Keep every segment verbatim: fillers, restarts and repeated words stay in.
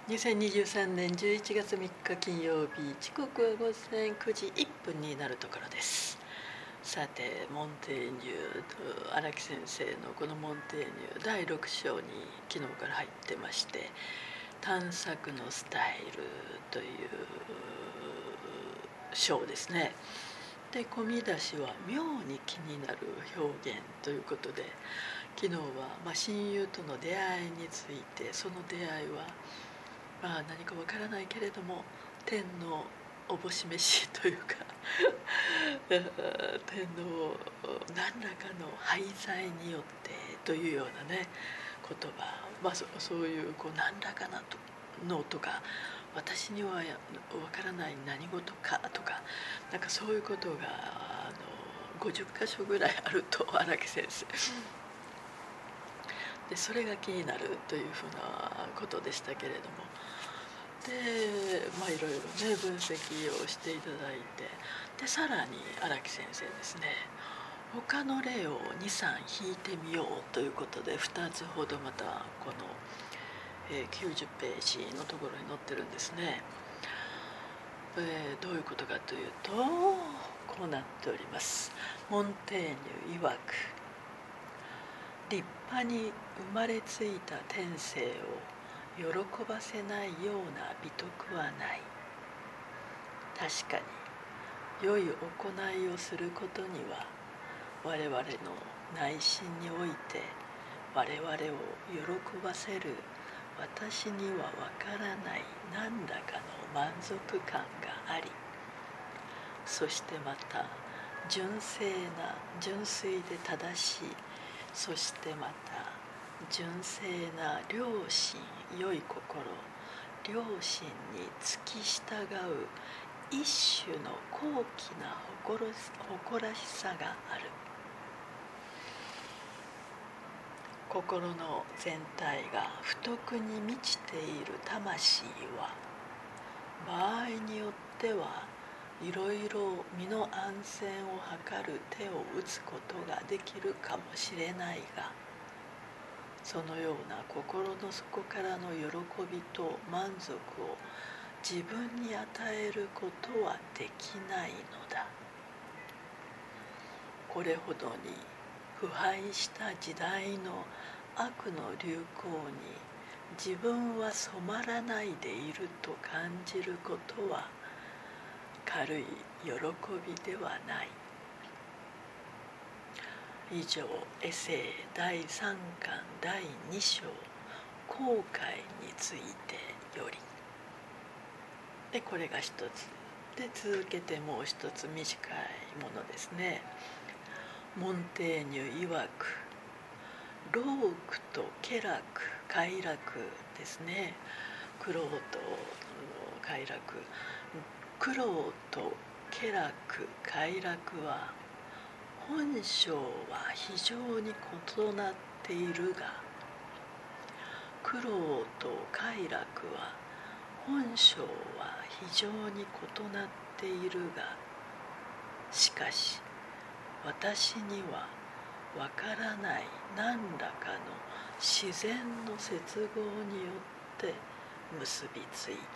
にせんにじゅうさんねんじゅういちがつみっか金曜日、時刻はごぜんくじいっぷんになるところです。さて、モンテーニュー荒木先生のこのモンテーニューだいろく章に昨日から入ってまして、探索のスタイルという章ですね。で、込み出しは妙に気になる表現ということで、昨日はまあ親友との出会いについて、その出会いはまあ何かわからないけれども天のおぼし飯というか天の何らかの廃材によってというようなね言葉、まあ、そ, そういうこう何らかなとのとか私にはわからない何事かとか、なんかそういうことがあのごじゅっかしょぐらいあると荒木先生で、それが気になるというふうなことでしたけれども、でまあいろいろね分析をしていただいて、でさらに荒木先生ですね、他の例をにさん引いてみようということでふたつほどまたこの、えー、きゅうじゅっページのところに載ってるんですね。えー、どういうことかというとこうなっております。モンテーニュ曰く、立派に生まれついた天性を喜ばせないような美徳はない。確かに良い行いをすることには我々の内心において我々を喜ばせる私にはわからない何らかの満足感があり、そしてまた純正な純粋で正しい、そしてまた純正な良心、良い心、良心に付き従う一種の高貴な誇らしさがある。心の全体が不徳に満ちている魂は場合によってはいろいろ身の安全を図る手を打つことができるかもしれないが、そのような心の底からの喜びと満足を自分に与えることはできないのだ。これほどに腐敗した時代の悪の流行に自分は染まらないでいると感じることは軽い喜びではない。以上、エセイだいさんかんだいに章後悔についてより。でこれが一つで、続けてもう一つ短いものですね。モンテーニュ曰く、労苦と気楽快楽ですね。苦労と快楽、苦労と気楽快楽は本性は非常に異なっているが、苦労と快楽は本性は非常に異なっているが、しかし私にはわからない何らかの自然の接合によって結びついている。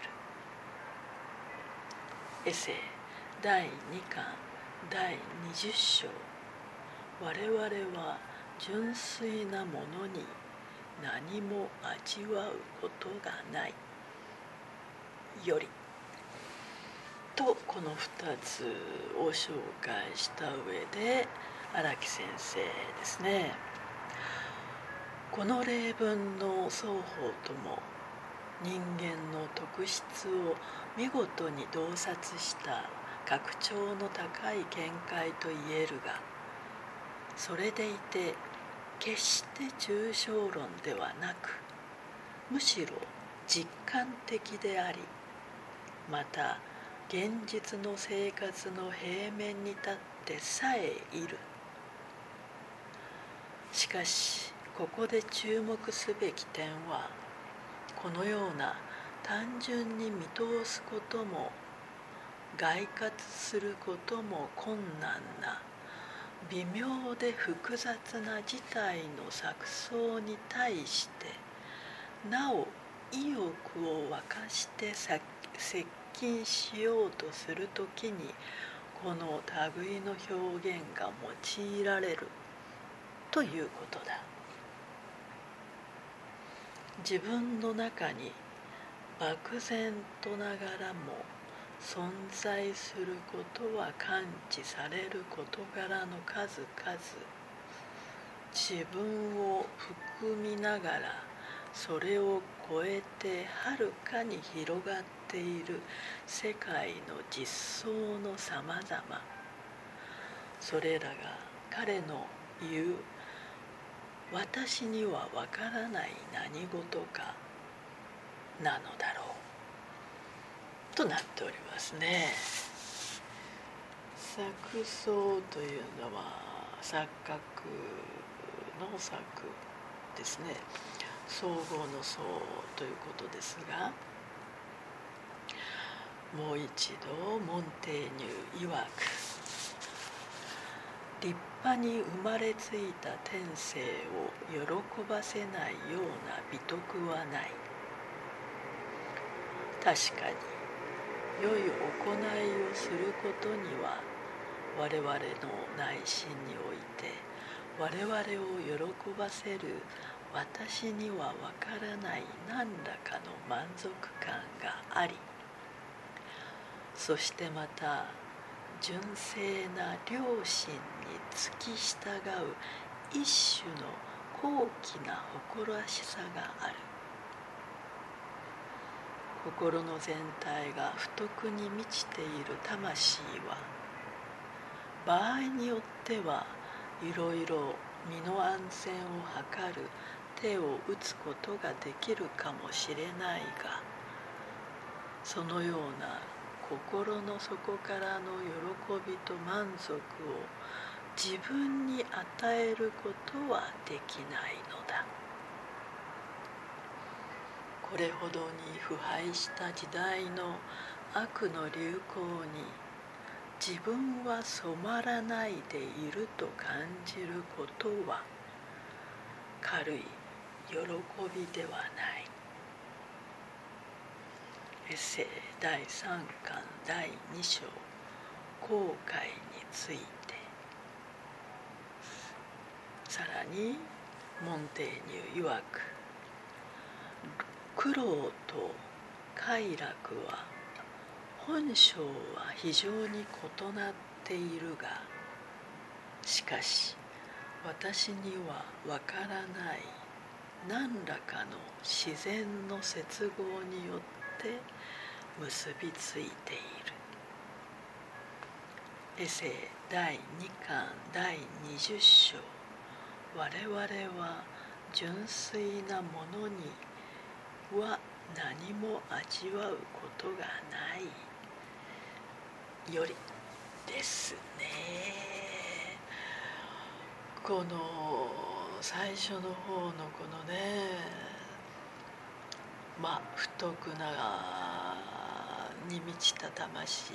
エセイだいにかんだいにじゅっ章、我々は純粋なものに何も味わうことがないよりと、このふたつを紹介した上で荒木先生ですね、この例文の双方とも人間の特質を見事に洞察した格調の高い見解と言えるが、それでいて決して抽象論ではなく、むしろ実感的であり、また現実の生活の平面に立ってさえいる。しかしここで注目すべき点は、このような単純に見通すことも概括することも困難な微妙で複雑な事態の錯綜に対して、なお意欲を沸かして接近しようとするときにこの類の表現が用いられるということだ。自分の中に漠然とながらも存在することは感知される事柄の数々、自分を含みながらそれを超えてはるかに広がっている世界の実相のさまざま、それらが彼の言う私にはわからない何事かなのだろうとなっておりますね。錯綜というのは錯覚の錯ですね。総合の総ということですが、もう一度モンテーニュ曰く、立派に生まれついた天性を喜ばせないような美徳はない。確かに良い行いをすることには我々の内心において我々を喜ばせる私にはわからない何らかの満足感があり、そしてまた純正な良心に付き従う一種の高貴な誇らしさがある。心の全体が不徳に満ちている魂は場合によってはいろいろ身の安全を図る手を打つことができるかもしれないが、そのような心の底からの喜びと満足を自分に与えることはできないのだ。これほどに腐敗した時代の悪の流行に自分は染まらないでいると感じることは軽い喜びではない。エッセイだいさんかんだいに章、後悔について。さらにモンテーニュ曰く、苦労と快楽は本性は非常に異なっているが、しかし私にはわからない何らかの自然の接合によって結びついている。エッセイだいにかんだいにじゅう章、我々は純粋なものには何も味わうことがないよりですね。この最初の方のこのね、まあ不徳なに満ちた魂、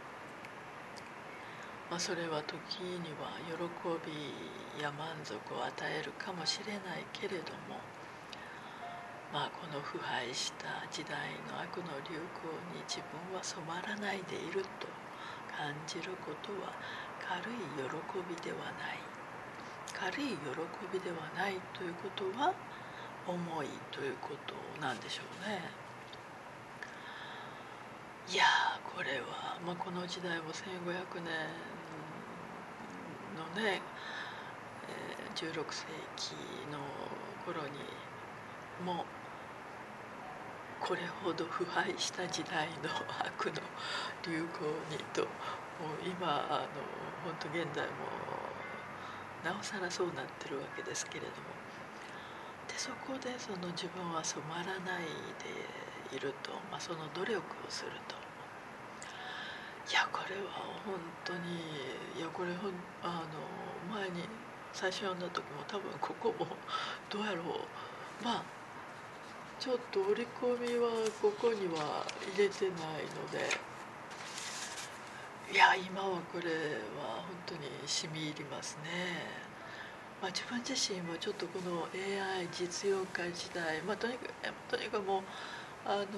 まあ、それは時には喜びや満足を与えるかもしれないけれども、まあ、この腐敗した時代の悪の流行に自分は染まらないでいると感じることは軽い喜びではない。軽い喜びではないということは重いということなんでしょうね。いやこれは、まあ、この時代もせんごひゃくねんのね、えー、じゅうろくせいきの頃にもこれほど腐敗した時代の悪の流行にと、もう今あの本当現代もなおさらそうなってるわけですけれども、でそこでその自分は染まらないでいると、まあ、その努力をすると、いやこれは本当に、いやこれあの前に最初読んだ時も多分ここもどうやろう、まあちょっと織り込みはここには入れてないので、いや今はこれは本当に染み入りますね。 まあ、自分自身もちょっとこの エーアイ 実用化時代、まあ、とにかくとにかくもうあのうー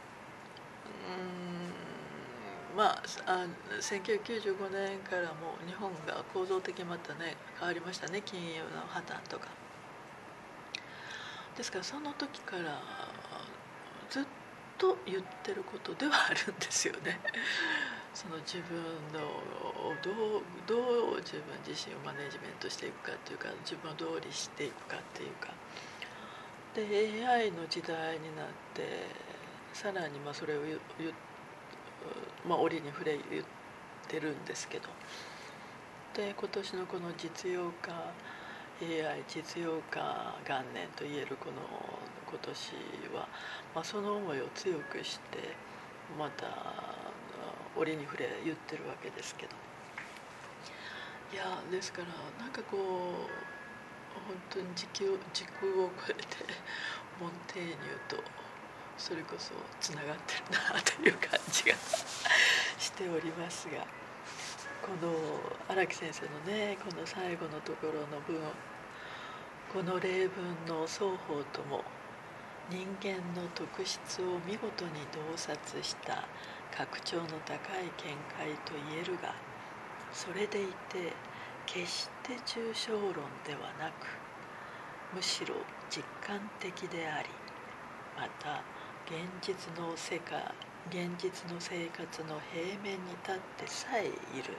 んまああせんきゅうひゃくきゅうじゅうごねんからもう日本が構造的にまたね変わりましたね、金融の破綻とか。ですからその時からずっと言ってることではあるんですよね。その自分のをどうどう自分自身をマネジメントしていくかっていうか、自分をどう理していくかっていうかで エーアイ の時代になってさらにまあそれを言言、まあ、折に触れ言ってるんですけど、で今年のこの実用化 エーアイ 実用化元年といえるこの今年は、まあ、その思いを強くしてまた折に触れ言ってるわけですけど、いやですからなんかこう本当に時空時空を超えてモンテーニュとそれこそつながってるなという感じがしておりますが、この荒木先生のねこの最後のところの文、この例文の双方とも人間の特質を見事に洞察した格調の高い見解と言えるが、それでいて決して抽象論ではなく、むしろ実感的であり、また現実の世界現実の生活の平面に立ってさえいる。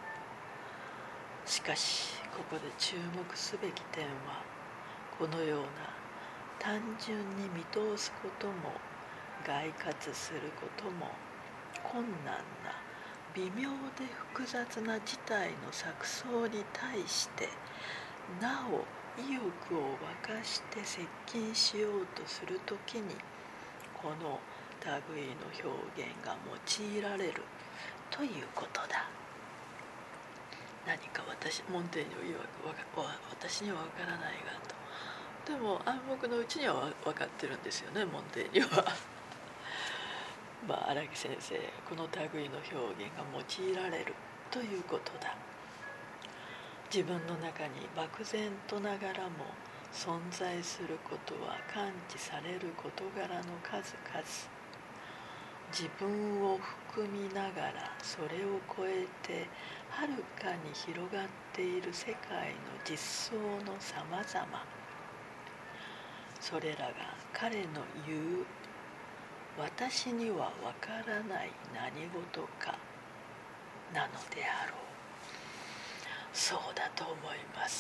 しかしここで注目すべき点は、このような単純に見通すことも概括することも困難な微妙で複雑な事態の錯綜に対してなお意欲を沸かして接近しようとするときに、この類の表現が用いられるということだ。何か私モンテーニュ曰く私には分からないがと。でも暗黙のうちには分かってるんですよね、モンテーニュは。まあ荒木先生、この類の表現が用いられるということだ。自分の中に漠然とながらも存在することは感知される事柄の数々、自分を含みながらそれを超えてはるかに広がっている世界の実相のさまざま、それらが彼の言う私にはわからない何事かなのであろう。そうだと思います。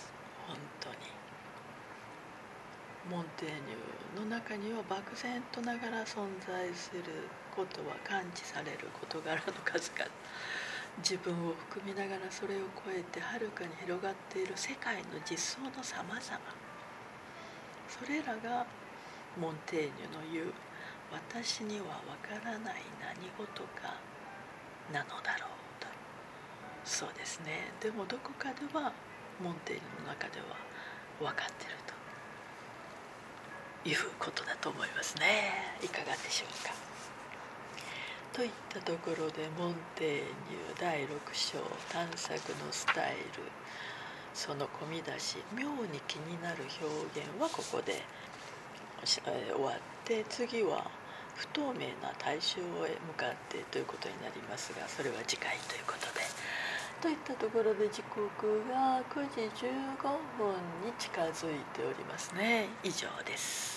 本当にモンテーニュの中には漠然とながら存在することは感知される事柄の数々、自分を含みながらそれを超えてはるかに広がっている世界の実相のさまざま、それらがモンテーニュの言う私にはわからない何事かなのだろうと。そうですね。でもどこかではモンテーニュの中では分かっているということだと思いますね。いかがでしょうか。といったところでモンテーニュだいろく章探索のスタイル、その込み出し妙に気になる表現はここで終わって、次は不透明な対象へ向かってということになりますが、それは次回ということで、といったところで時刻がくじじゅうごふんに近づいておりますね。以上です。